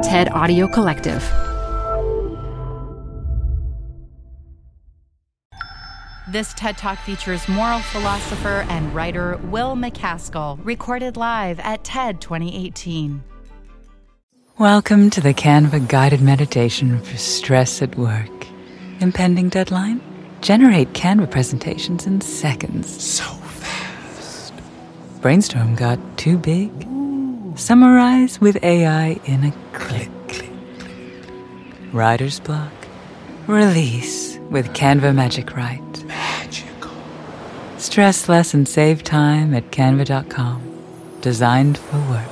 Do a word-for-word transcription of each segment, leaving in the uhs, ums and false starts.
TED Audio Collective. This TED Talk features moral philosopher and writer Will MacAskill, recorded live at TED twenty eighteen. Welcome to the Canva guided meditation for stress at work. Impending deadline? Generate Canva presentations in seconds. So fast. Brainstorm got too big? Ooh. Summarize with A I in a click. click, click. Writer's block? Release with Canva Magic Write. Magical. Stress less and save time at canva dot com. Designed for work.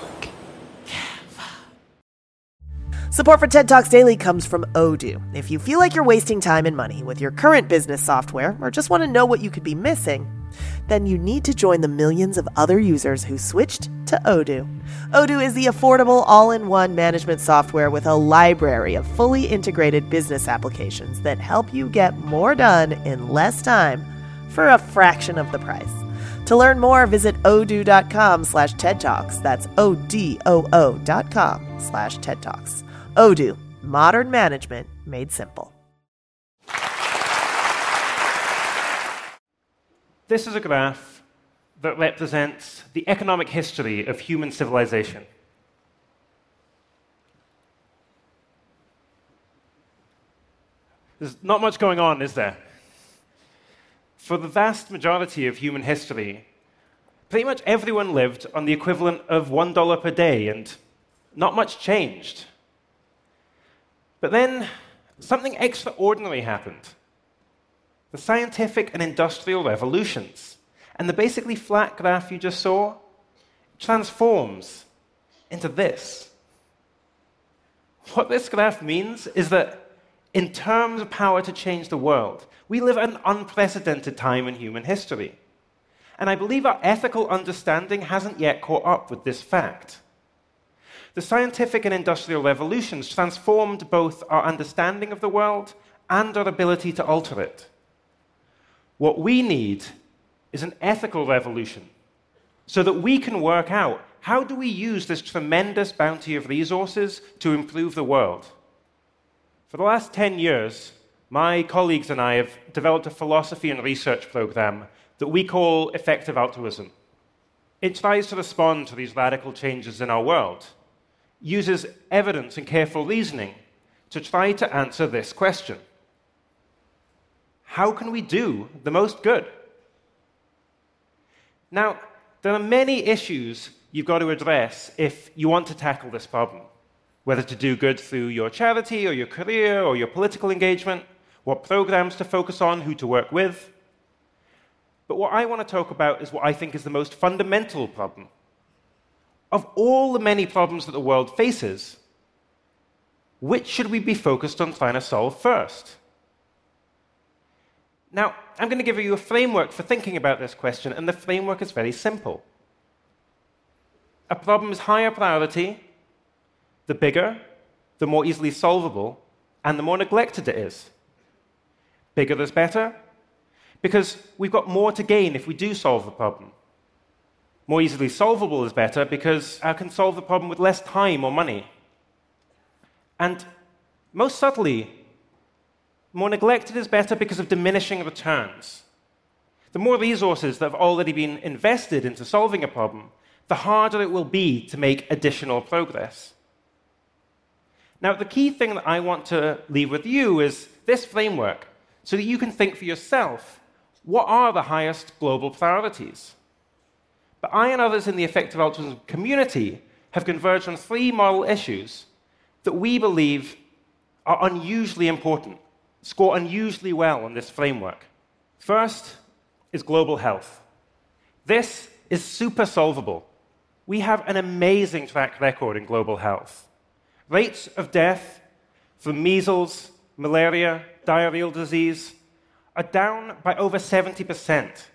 Support for TED Talks Daily comes from Odoo. If you feel like you're wasting time and money with your current business software, or just want to know what you could be missing, then you need to join the millions of other users who switched to Odoo. Odoo is the affordable all-in-one management software with a library of fully integrated business applications that help you get more done in less time for a fraction of the price. To learn more, visit odoo.com slash TED Talks. That's O-D-O-O dot com slash TED Talks. Odoo, modern management made simple. This is a graph that represents the economic history of human civilization. There's not much going on, is there? For the vast majority of human history, pretty much everyone lived on the equivalent of one dollar per day, and not much changed. But then something extraordinary happened. The scientific and industrial revolutions. And the basically flat graph you just saw transforms into this. What this graph means is that in terms of power to change the world, we live at an unprecedented time in human history. And I believe our ethical understanding hasn't yet caught up with this fact. The scientific and industrial revolutions transformed both our understanding of the world and our ability to alter it. What we need is an ethical revolution so that we can work out how do we use this tremendous bounty of resources to improve the world. For the last ten years, my colleagues and I have developed a philosophy and research program that we call effective altruism. It tries to respond to these radical changes in our world, uses evidence and careful reasoning to try to answer this question. How can we do the most good? Now, there are many issues you've got to address if you want to tackle this problem, whether to do good through your charity or your career or your political engagement, what programs to focus on, who to work with. But what I want to talk about is what I think is the most fundamental problem. Of all the many problems that the world faces, which should we be focused on trying to solve first? Now, I'm going to give you a framework for thinking about this question, and the framework is very simple. A problem is higher priority, the bigger, the more easily solvable, and the more neglected it is. Bigger is better, because we've got more to gain if we do solve the problem. More easily solvable is better because I can solve the problem with less time or money. And most subtly, more neglected is better because of diminishing returns. The more resources that have already been invested into solving a problem, the harder it will be to make additional progress. Now, the key thing that I want to leave with you is this framework, so that you can think for yourself, what are the highest global priorities? But I and others in the effective altruism community have converged on three moral issues that we believe are unusually important, score unusually well on this framework. First is global health. This is super solvable. We have an amazing track record in global health. Rates of death from measles, malaria, diarrheal disease are down by over seventy percent.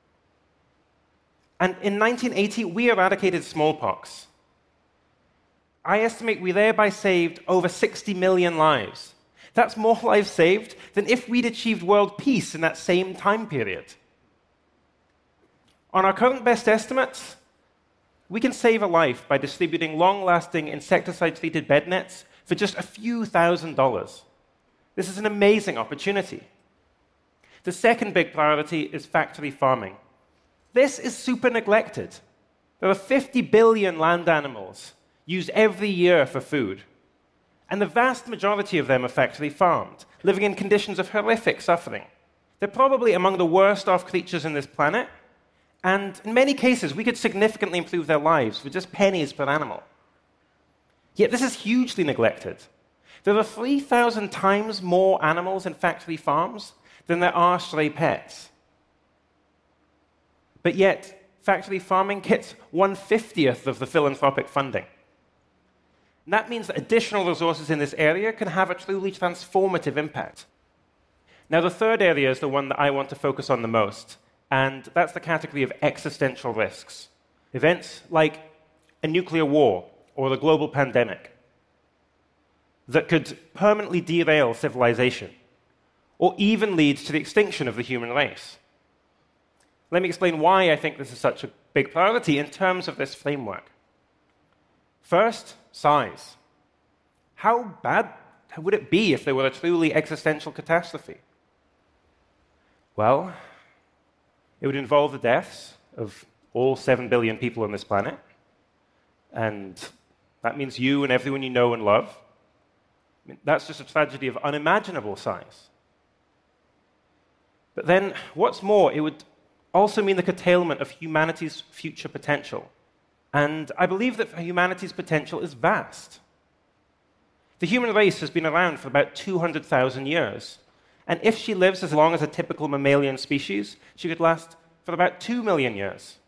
And in nineteen eighty, we eradicated smallpox. I estimate we thereby saved over sixty million lives. That's more lives saved than if we'd achieved world peace in that same time period. On our current best estimates, We can save a life by distributing long-lasting insecticide-treated bed nets for just a few thousand dollars. This is an amazing opportunity. The second big priority is factory farming. This is super neglected. There are fifty billion land animals used every year for food, and the vast majority of them are factory farmed, living in conditions of horrific suffering. They're probably among the worst off creatures on this planet, and in many cases, we could significantly improve their lives for just pennies per animal. Yet this is hugely neglected. There are three thousand times more animals in factory farms than there are stray pets. But yet, factory farming gets one fiftieth of the philanthropic funding. And that means that additional resources in this area can have a truly transformative impact. Now, the third area is the one that I want to focus on the most, and that's the category of existential risks. Events like a nuclear war or a global pandemic that could permanently derail civilization or even lead to the extinction of the human race. Let me explain why I think this is such a big priority in terms of this framework. First, size. How bad would it be if there were a truly existential catastrophe? Well, it would involve the deaths of all seven billion people on this planet, and that means you and everyone you know and love. I mean, that's just a tragedy of unimaginable size. But then, what's more, it would also mean the curtailment of humanity's future potential. And I believe that humanity's potential is vast. The human race has been around for about two hundred thousand years. And if she lives as long as a typical mammalian species, she could last for about two million years.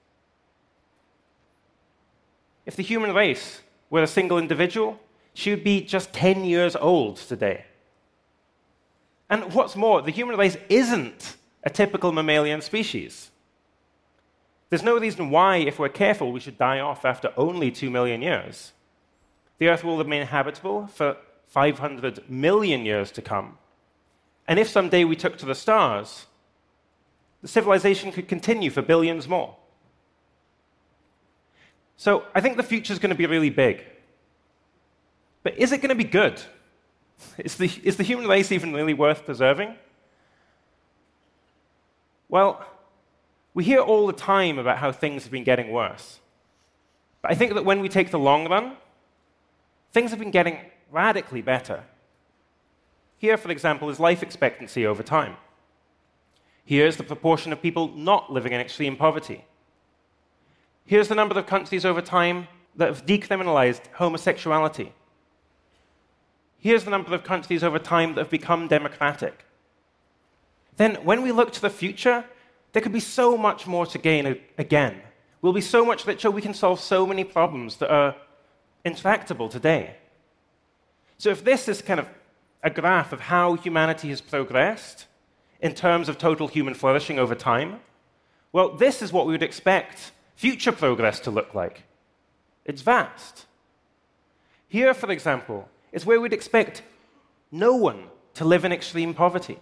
If the human race were a single individual, she would be just ten years old today. And what's more, the human race isn't a typical mammalian species. There's no reason why, if we're careful, we should die off after only two million years. The Earth will remain habitable for five hundred million years to come. And if someday we took to the stars, the civilization could continue for billions more. So I think the future is going to be really big. But is it going to be good? Is the, is the human race even really worth preserving? Well, we hear all the time about how things have been getting worse. But I think that when we take the long run, things have been getting radically better. Here, for example, is life expectancy over time. Here's the proportion of people not living in extreme poverty. Here's the number of countries over time that have decriminalized homosexuality. Here's the number of countries over time that have become democratic. Then, when we look to the future, there could be so much more to gain again. We'll be so much richer, we can solve so many problems that are intractable today. So if this is kind of a graph of how humanity has progressed in terms of total human flourishing over time, well, this is what we would expect future progress to look like. It's vast. Here, for example, is where we'd expect no one to live in extreme poverty.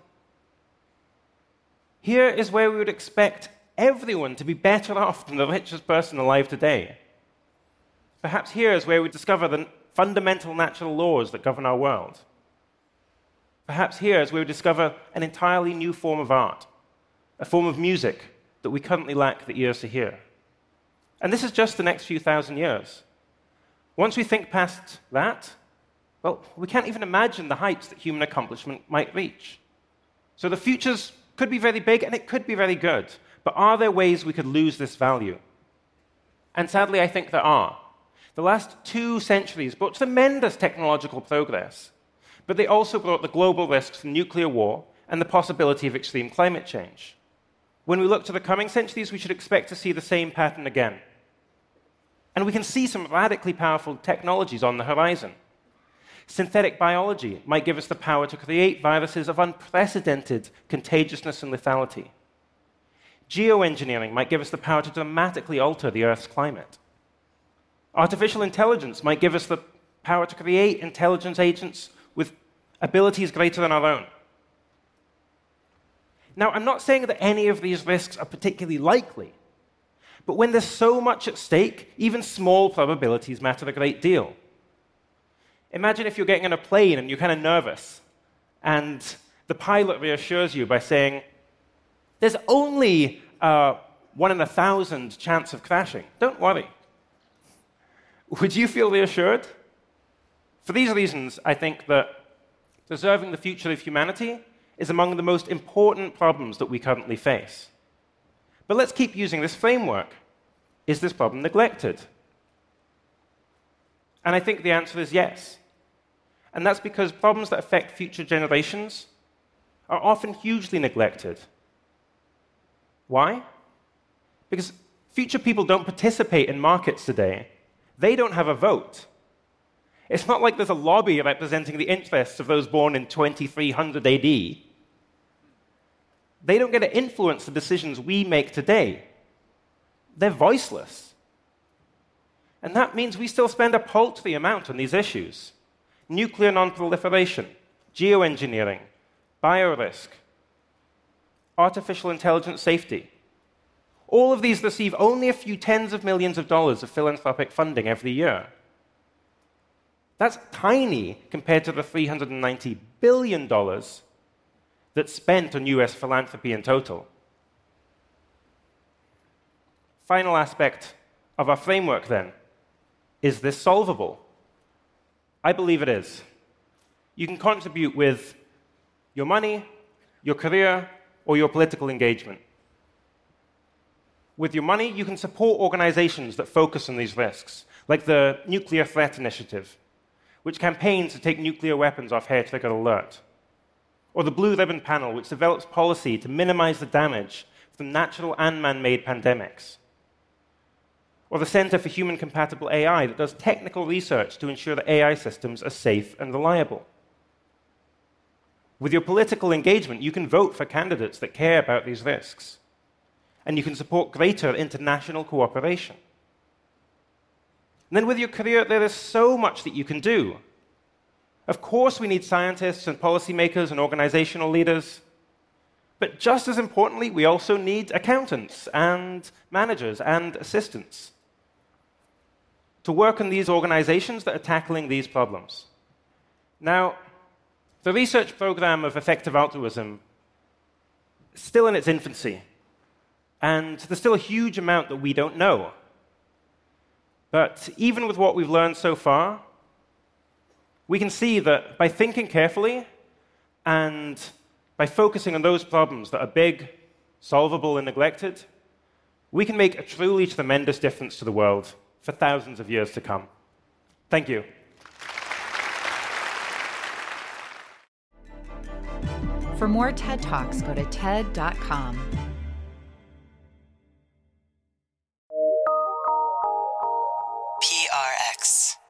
Here is where we would expect everyone to be better off than the richest person alive today. Perhaps here is where we discover the fundamental natural laws that govern our world. Perhaps here is where we discover an entirely new form of art, a form of music that we currently lack the ears to hear. And this is just the next few thousand years. Once we think past that, well, we can't even imagine the heights that human accomplishment might reach. So the futures could be very big and it could be very good, but are there ways we could lose this value? And sadly, I think there are. The last two centuries brought tremendous technological progress, but they also brought the global risks from nuclear war and the possibility of extreme climate change. When we look to the coming centuries, we should expect to see the same pattern again. And we can see some radically powerful technologies on the horizon. Synthetic biology might give us the power to create viruses of unprecedented contagiousness and lethality. Geoengineering might give us the power to dramatically alter the Earth's climate. Artificial intelligence might give us the power to create intelligence agents with abilities greater than our own. Now, I'm not saying that any of these risks are particularly likely, But when there's so much at stake, even small probabilities matter a great deal. Imagine if you're getting on a plane and you're kind of nervous, and the pilot reassures you by saying, there's only a one in a thousand chance of crashing. Don't worry. Would you feel reassured? For these reasons, I think that preserving the future of humanity is among the most important problems that we currently face. But let's keep using this framework. Is this problem neglected? And I think the answer is yes. And that's because problems that affect future generations are often hugely neglected. Why? Because future people don't participate in markets today. They don't have a vote. It's not like there's a lobby representing the interests of those born in twenty-three hundred A D. They don't get to influence the decisions we make today. They're voiceless. And that means we still spend a paltry amount on these issues. Nuclear non-proliferation, geoengineering, biorisk, artificial intelligence safety. All of these receive only a few tens of millions of dollars of philanthropic funding every year. That's tiny compared to the three hundred ninety billion dollars that's spent on U S philanthropy in total. Final aspect of our framework, then. Is this solvable? I believe it is. You can contribute with your money, your career, or your political engagement. With your money, you can support organizations that focus on these risks, like the Nuclear Threat Initiative, which campaigns to take nuclear weapons off hair trigger alert, or the Blue Ribbon Panel, which develops policy to minimize the damage from natural and man-made pandemics, or the Center for Human Compatible A I that does technical research to ensure that A I systems are safe and reliable. With your political engagement, you can vote for candidates that care about these risks, and you can support greater international cooperation. And then with your career, there is so much that you can do. Of course, we need scientists and policymakers and organizational leaders, but just as importantly, we also need accountants and managers and assistants to work on these organizations that are tackling these problems. Now, the research program of effective altruism is still in its infancy, and there's still a huge amount that we don't know. But even with what we've learned so far, we can see that by thinking carefully and by focusing on those problems that are big, solvable, and neglected, we can make a truly tremendous difference to the world for thousands of years to come. Thank you. For more TED Talks, go to ted dot com. P R X.